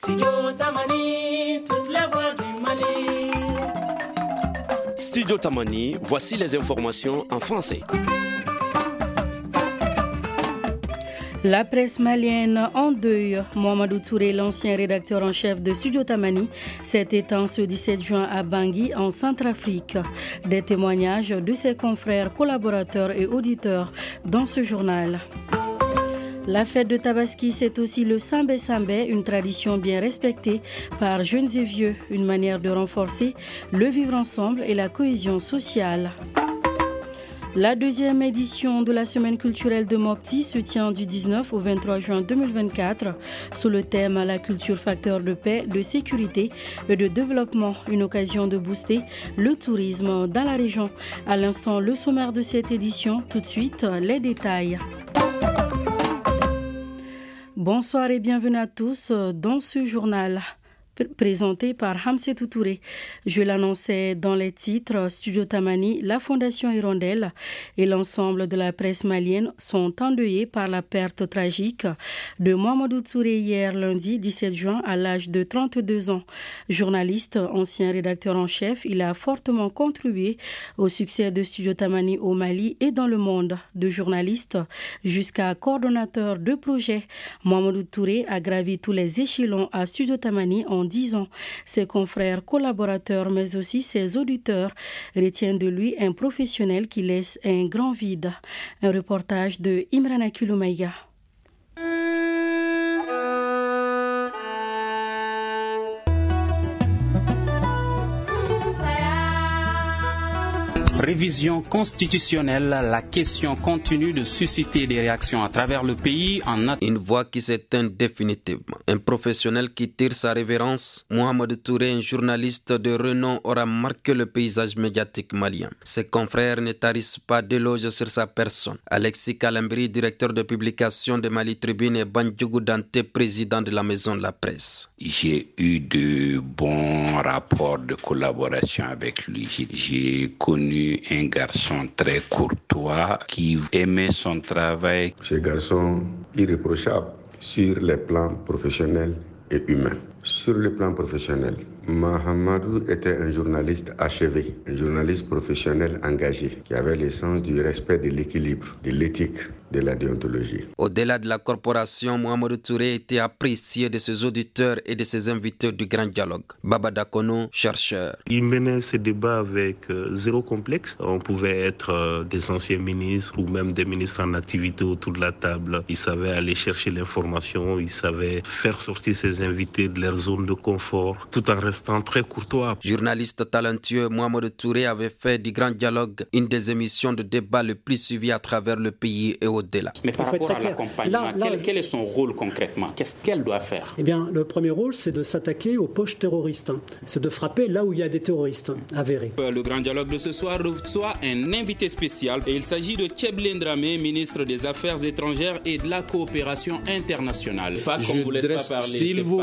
Studio Tamani, toutes les voix du Mali. Studio Tamani, voici les informations en français. La presse malienne en deuil. Mohamedou Touré, l'ancien rédacteur en chef de Studio Tamani, s'est éteint ce 17 juin à Bangui, en Centrafrique. Des témoignages de ses confrères, collaborateurs et auditeurs dans ce journal. La fête de Tabaski, c'est aussi le Sambé Sambé, une tradition bien respectée par jeunes et vieux, une manière de renforcer le vivre ensemble et la cohésion sociale. La deuxième édition de la Semaine culturelle de Mopti se tient du 19 au 23 juin 2024 sous le thème « La culture facteur de paix, de sécurité et de développement », une occasion de booster le tourisme dans la région. À l'instant, le sommaire de cette édition, tout de suite, les détails. Bonsoir et bienvenue à tous dans ce journal. Présenté par Hamsetou Touré. Je l'annonçais dans les titres, Studio Tamani, la Fondation Hirondelle et l'ensemble de la presse malienne sont endeuillés par la perte tragique de Mohamedou Touré hier lundi 17 juin à l'âge de 32 ans. Journaliste, ancien rédacteur en chef, il a fortement contribué au succès de Studio Tamani au Mali et dans le monde. De journaliste jusqu'à coordonnateur de projet, Mohamedou Touré a gravi tous les échelons à Studio Tamani en 10 ans. Ses confrères, collaborateurs, mais aussi ses auditeurs retiennent de lui un professionnel qui laisse un grand vide. Un reportage de Imrana Kouloumaïga. Révision constitutionnelle, la question continue de susciter des réactions à travers le pays Une voix qui s'éteint définitivement. Un professionnel qui tire sa révérence, Mohamed Touré, un journaliste de renom, aura marqué le paysage médiatique malien. Ses confrères ne tarissent pas d'éloges sur sa personne. Alexis Kalambri, directeur de publication de Mali Tribune, et Bandjougou Dante, président de la Maison de la Presse. J'ai eu de bons rapports de collaboration avec lui. J'ai connu un garçon très courtois qui aimait son travail. Ce garçon irréprochable sur les plans professionnels et humains. Sur le plan professionnel, Mohamedou était un journaliste achevé, un journaliste professionnel engagé, qui avait le sens du respect de l'équilibre, de l'éthique, de la déontologie. Au-delà de la corporation, Mohamedou Touré était apprécié de ses auditeurs et de ses invités du Grand Dialogue. Baba Dakono, chercheur. Il menait ce débat avec zéro complexe. On pouvait être des anciens ministres ou même des ministres en activité autour de la table. Il savait aller chercher l'information, il savait faire sortir ses invités de leur zone de confort, tout en restant très courtois. Journaliste talentueux, Mohamedou Touré avait fait du Grand Dialogue une des émissions de débat les plus suivies à travers le pays et au-delà. Mais par rapport à l'accompagnement, quel est son rôle concrètement? Qu'est-ce qu'elle doit faire? Eh bien, le premier rôle, c'est de s'attaquer aux poches terroristes. C'est de frapper là où il y a des terroristes avérés. Le Grand Dialogue de ce soir reçoit un invité spécial et il s'agit de Tchèblin Dramé, ministre des Affaires étrangères et de la coopération internationale. Pas qu'on vous laisse pas parler, s'il vous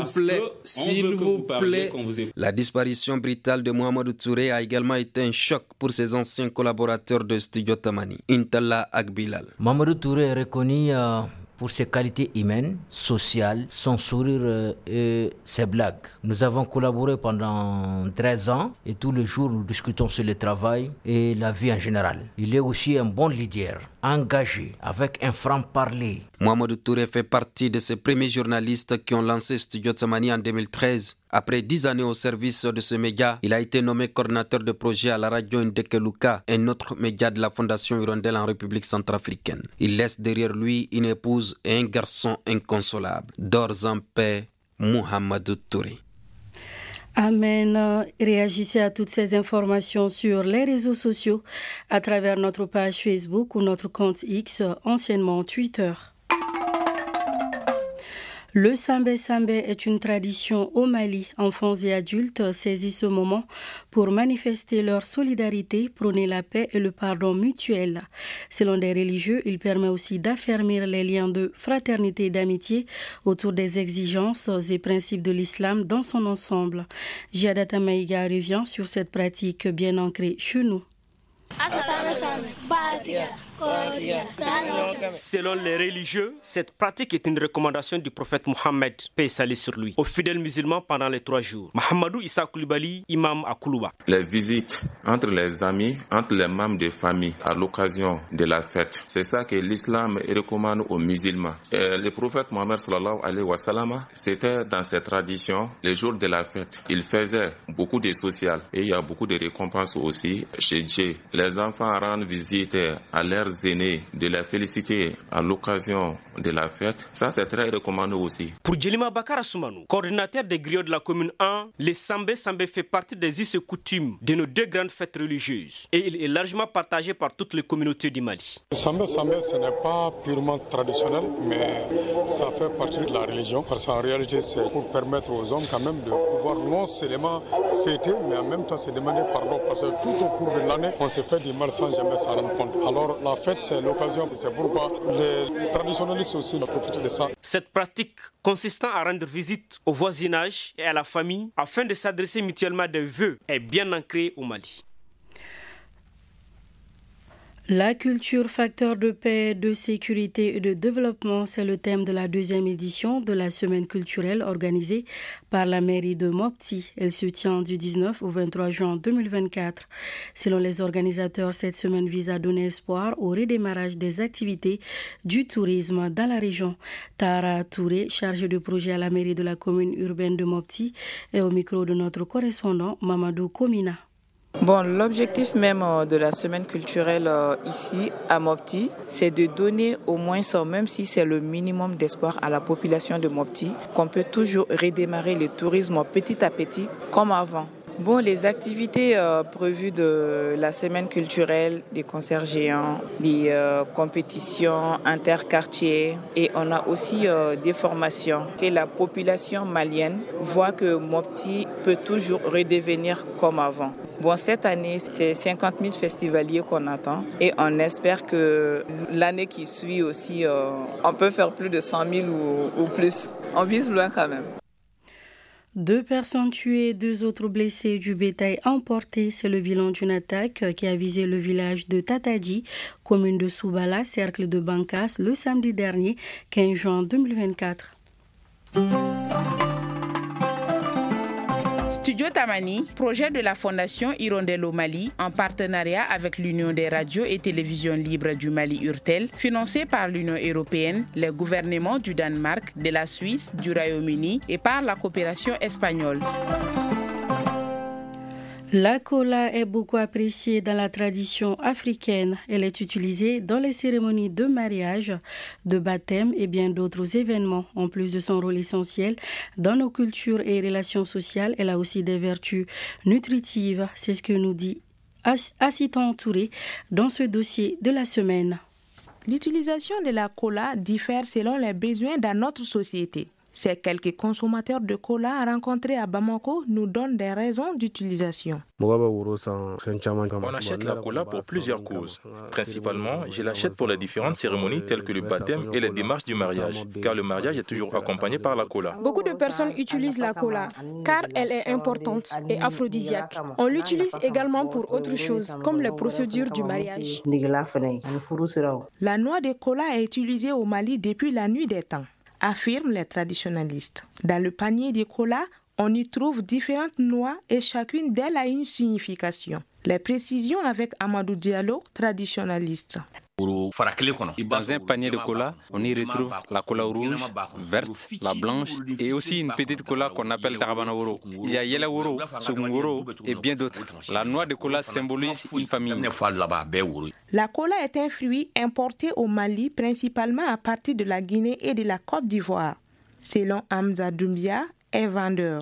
plaît. La disparition brutale de Mohamedou Touré a également été un choc pour ses anciens collaborateurs de Studio Tamani. Intala Agbilal. Mohamedou Touré est reconnu pour ses qualités humaines, sociales, son sourire et ses blagues. Nous avons collaboré pendant 13 ans et tous les jours nous discutons sur le travail et la vie en général. Il est aussi un bon leader, engagé, avec un franc-parler. Mohamedou Touré fait partie de ces premiers journalistes qui ont lancé Studio Tamani en 2013. Après 10 années au service de ce média, il a été nommé coordinateur de projet à la radio Ndekeluka, un autre média de la Fondation Hirondelle en République centrafricaine. Il laisse derrière lui une épouse et un garçon inconsolable. Dors en paix, Mohamedou Touré. Amen. Réagissez à toutes ces informations sur les réseaux sociaux à travers notre page Facebook ou notre compte X, anciennement Twitter. Le Sambé Sambé est une tradition au Mali. Enfants et adultes saisissent ce moment pour manifester leur solidarité, prôner la paix et le pardon mutuel. Selon des religieux, il permet aussi d'affermir les liens de fraternité et d'amitié autour des exigences et principes de l'islam dans son ensemble. Jadata Maïga revient sur cette pratique bien ancrée chez nous. Selon les religieux, cette pratique est une recommandation du prophète Mohammed, paix et salut sur lui, aux fidèles musulmans pendant les 3 jours. Mahamadou Issa Koulibaly, imam à Koulouba. Les visites entre les amis, entre les membres de famille à l'occasion de la fête, c'est ça que l'islam recommande aux musulmans. Et le prophète Mohammed sallallahu alayhi wa sallam, c'était dans ses traditions, les jours de la fête, il faisait beaucoup de social et il y a beaucoup de récompenses aussi chez Dieu. Les enfants rendent visite à leurs aînés, de les féliciter à l'occasion de la fête. Ça, c'est très recommandé aussi. Pour Djelima Bakara Soumano, coordinateur des griots de la commune 1, le Sambé fait partie des us et coutumes de nos 2 grandes fêtes religieuses et il est largement partagé par toutes les communautés du Mali. Le Sambé, ce n'est pas purement traditionnel, mais ça fait partie de la religion parce qu'en réalité, c'est pour permettre aux hommes quand même de pouvoir non seulement fêter, mais en même temps se demander pardon parce que tout au cours de l'année, on se fait du mal sans jamais s'en rendre compte. Alors la fête, c'est l'occasion, c'est pourquoi les traditionnalistes aussi ont profité de ça. Cette pratique consistant à rendre visite au voisinage et à la famille afin de s'adresser mutuellement des vœux est bien ancrée au Mali. La culture, facteur de paix, de sécurité et de développement, c'est le thème de la 2e édition de la semaine culturelle organisée par la mairie de Mopti. Elle se tient du 19 au 23 juin 2024. Selon les organisateurs, cette semaine vise à donner espoir au redémarrage des activités du tourisme dans la région. Tara Touré, chargée de projet à la mairie de la commune urbaine de Mopti, est au micro de notre correspondant Mamadou Komina. Bon, l'objectif même de la semaine culturelle ici à Mopti, c'est de donner au moins ça, même si c'est le minimum d'espoir à la population de Mopti, qu'on peut toujours redémarrer le tourisme petit à petit comme avant. Bon, les activités prévues de la semaine culturelle, des concerts géants, des compétitions interquartiers et on a aussi des formations que la population malienne voit que Mopti peut toujours redevenir comme avant. Bon, cette année, c'est 50 000 festivaliers qu'on attend et on espère que l'année qui suit aussi, on peut faire plus de 100 000 ou plus. On vise loin quand même. 2 personnes tuées, 2 autres blessés, du bétail emporté. C'est le bilan d'une attaque qui a visé le village de Tatadji, commune de Soubala, cercle de Bankas, le samedi dernier, 15 juin 2024. Studio Tamani, projet de la Fondation Hirondelle au Mali, en partenariat avec l'Union des radios et télévisions libres du Mali URTEL, financé par l'Union européenne, les gouvernements du Danemark, de la Suisse, du Royaume-Uni et par la coopération espagnole. La cola est beaucoup appréciée dans la tradition africaine. Elle est utilisée dans les cérémonies de mariage, de baptême et bien d'autres événements. En plus de son rôle essentiel dans nos cultures et relations sociales, elle a aussi des vertus nutritives. C'est ce que nous dit Assitan Touré dans ce dossier de la semaine. L'utilisation de la cola diffère selon les besoins dans notre société. Ces quelques consommateurs de cola rencontrés à Bamako nous donnent des raisons d'utilisation. On achète la cola pour plusieurs causes. Principalement, je l'achète pour les différentes cérémonies telles que le baptême et les démarches du mariage, car le mariage est toujours accompagné par la cola. Beaucoup de personnes utilisent la cola car elle est importante et aphrodisiaque. On l'utilise également pour autre chose, comme les procédures du mariage. La noix de cola est utilisée au Mali depuis la nuit des temps, affirment les traditionalistes. Dans le panier de cola, on y trouve différentes noix et chacune d'elles a une signification. Les précisions avec Amadou Diallo, traditionnaliste. Dans un panier de cola, on y retrouve la cola rouge, verte, la blanche et aussi une petite cola qu'on appelle Tarabanaworo. Il y a Yelaworo, Sogungoro et bien d'autres. La noix de cola symbolise une famille. La cola est un fruit importé au Mali principalement à partir de la Guinée et de la Côte d'Ivoire. Selon Hamza Doumbia, est vendeur.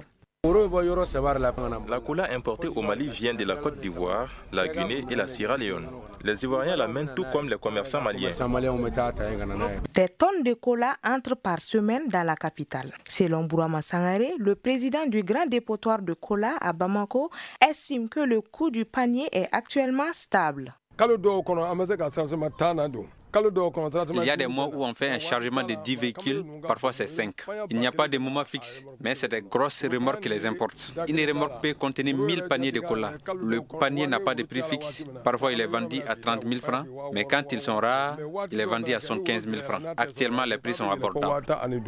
La cola importée au Mali vient de la Côte d'Ivoire, la Guinée et la Sierra Leone. Les Ivoiriens l'amènent tout comme les commerçants maliens. Des tonnes de cola entrent par semaine dans la capitale. Selon Bourama Sangaré, le président du grand dépotoir de cola à Bamako, estime que le coût du panier est actuellement stable. Il y a des mois où on fait un chargement de 10 véhicules, parfois c'est 5. Il n'y a pas de moment fixe, mais c'est des grosses remorques qui les importent. Une remorque peut contenir 1000 paniers de cola. Le panier n'a pas de prix fixe. Parfois il est vendu à 30 000 francs, mais quand ils sont rares, il est vendu à 75 000 francs. Actuellement, les prix sont abordables.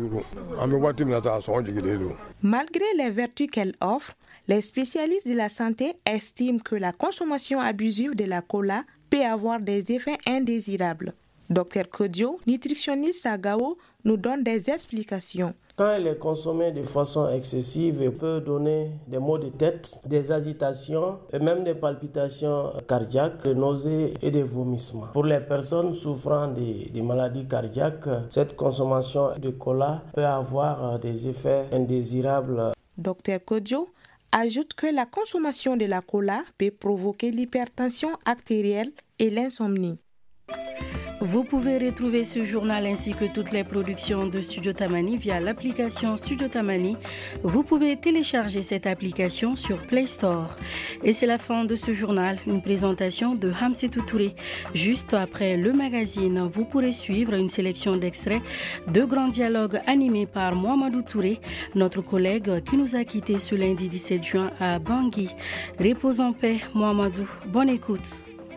Malgré les vertus qu'elle offre, les spécialistes de la santé estiment que la consommation abusive de la cola peut avoir des effets indésirables. Dr Kodio, nutritionniste à Gao, nous donne des explications. Quand elle est consommée de façon excessive, elle peut donner des maux de tête, des agitations et même des palpitations cardiaques, des nausées et des vomissements. Pour les personnes souffrant de maladies cardiaques, cette consommation de cola peut avoir des effets indésirables. Dr Kodio ajoute que la consommation de la cola peut provoquer l'hypertension artérielle et l'insomnie. Vous pouvez retrouver ce journal ainsi que toutes les productions de Studio Tamani via l'application Studio Tamani. Vous pouvez télécharger cette application sur Play Store. Et c'est la fin de ce journal, une présentation de Hamsetou Touré. Juste après le magazine, vous pourrez suivre une sélection d'extraits de grands dialogues animés par Mohamedou Touré, notre collègue qui nous a quittés ce lundi 17 juin à Bangui. Repose en paix, Mohamedou. Bonne écoute.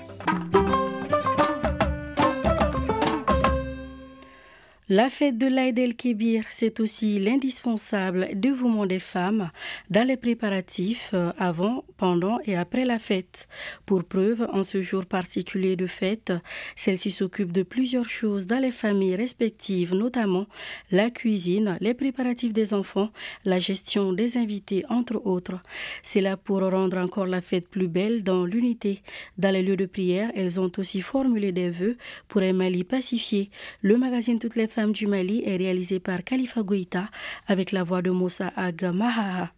La fête de l'Aïd el-Kébir, c'est aussi l'indispensable dévouement des femmes dans les préparatifs avant, pendant et après la fête. Pour preuve, en ce jour particulier de fête, celle-ci s'occupe de plusieurs choses dans les familles respectives, notamment la cuisine, les préparatifs des enfants, la gestion des invités, entre autres. C'est là pour rendre encore la fête plus belle dans l'unité. Dans les lieux de prière, elles ont aussi formulé des vœux pour un Mali pacifié. Le magazine Toutes les femmes du Mali est réalisé par Khalifa Goïta avec la voix de Moussa Aga Mahaha.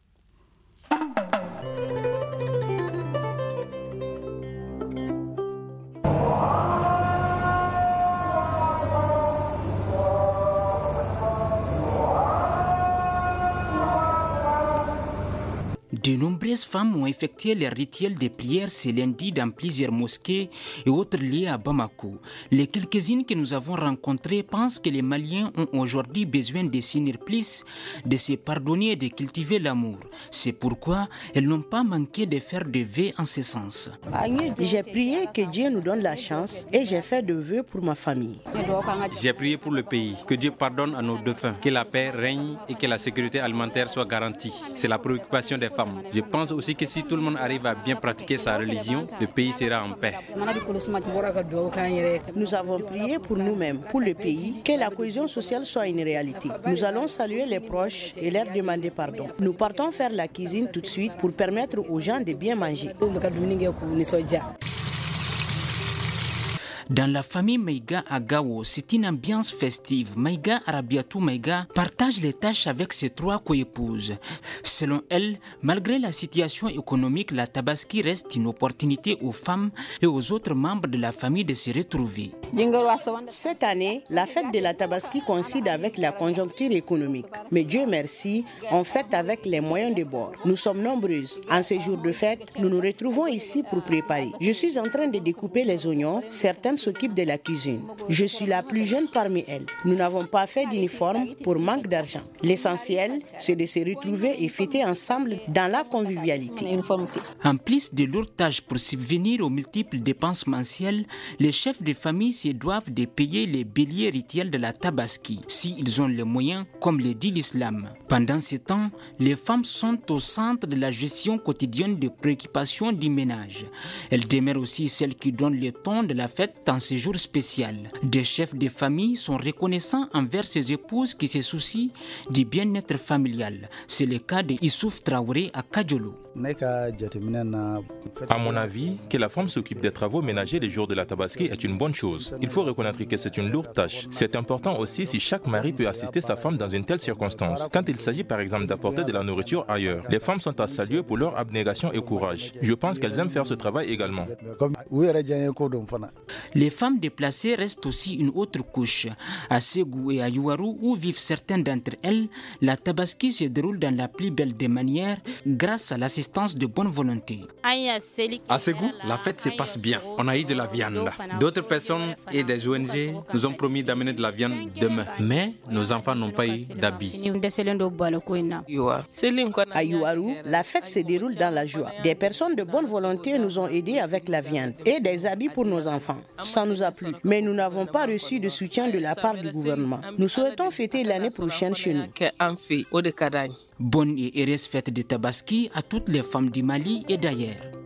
De nombreuses femmes ont effectué les rituels de prière ce lundi dans plusieurs mosquées et autres lieux à Bamako. Les quelques-unes que nous avons rencontrées pensent que les Maliens ont aujourd'hui besoin de s'unir plus, de se pardonner et de cultiver l'amour. C'est pourquoi elles n'ont pas manqué de faire des vœux en ce sens. J'ai prié que Dieu nous donne la chance et j'ai fait des vœux pour ma famille. J'ai prié pour le pays, que Dieu pardonne à nos défunts, que la paix règne et que la sécurité alimentaire soit garantie. C'est la préoccupation des femmes. Je pense aussi que si tout le monde arrive à bien pratiquer sa religion, le pays sera en paix. Nous avons prié pour nous-mêmes, pour le pays, que la cohésion sociale soit une réalité. Nous allons saluer les proches et leur demander pardon. Nous partons faire la cuisine tout de suite pour permettre aux gens de bien manger. Dans la famille Maïga à Gao, c'est une ambiance festive. Maïga Arabiatou Maïga partage les tâches avec ses 3 coépouses. Selon elle, malgré la situation économique, la Tabaski reste une opportunité aux femmes et aux autres membres de la famille de se retrouver. Cette année, la fête de la Tabaski coïncide avec la conjoncture économique. Mais Dieu merci, on fête avec les moyens de bord. Nous sommes nombreuses. En ce jour de fête, nous nous retrouvons ici pour préparer. Je suis en train de découper les oignons. Certaines s'occupe de la cuisine. Je suis la plus jeune parmi elles. Nous n'avons pas fait d'uniforme pour manque d'argent. L'essentiel, c'est de se retrouver et fêter ensemble dans la convivialité. En plus de lourdes tâches pour subvenir aux multiples dépenses mensuelles, les chefs de famille se doivent de payer les béliers rituels de la Tabaski, s'ils ont les moyens, comme le dit l'islam. Pendant ce temps, les femmes sont au centre de la gestion quotidienne des préoccupations du ménage. Elles demeurent aussi celles qui donnent le ton de la fête dans ce jour spécial. Des chefs de famille sont reconnaissants envers ses épouses qui se soucient du bien-être familial. C'est le cas de Issouf Traoré à Kadjolo. À mon avis, que la femme s'occupe des travaux ménagers les jours de la Tabaski est une bonne chose. Il faut reconnaître que c'est une lourde tâche. C'est important aussi si chaque mari peut assister sa femme dans une telle circonstance. Quand il s'agit par exemple d'apporter de la nourriture ailleurs, les femmes sont à saluer pour leur abnégation et courage. Je pense qu'elles aiment faire ce travail également. Les femmes déplacées restent aussi une autre couche. À Ségou et à Youarou, où vivent certaines d'entre elles, la Tabaski se déroule dans la plus belle des manières grâce à l'assistance de bonne volonté. À Ségou, la fête se passe bien. On a eu de la viande. D'autres personnes et des ONG nous ont promis d'amener de la viande demain. Mais nos enfants n'ont pas eu d'habits. À Youarou, la fête se déroule dans la joie. Des personnes de bonne volonté nous ont aidés avec la viande et des habits pour nos enfants. Ça nous a plu, mais nous n'avons pas reçu de soutien de la part du gouvernement. Nous souhaitons fêter l'année prochaine chez nous. Bonne et heureuse fête de Tabaski à toutes les femmes du Mali et d'ailleurs.